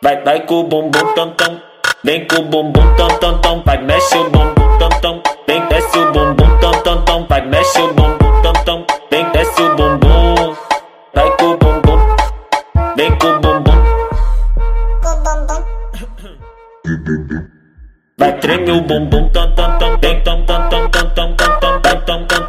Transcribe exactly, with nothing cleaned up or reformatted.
Vai, vai com o bumbum tam tam, vem com o bumbum tam tam tam, vai mexe o bumbum tam tam, vem desce o bumbum tam tam tam, vai mexe o bumbum tam tam, vem desce o bumbum, vai com o bumbum, vem com o bumbum, vai treme o bumbum tam tam tam, vem tam tam tam tam tam tam tam tam tam tam.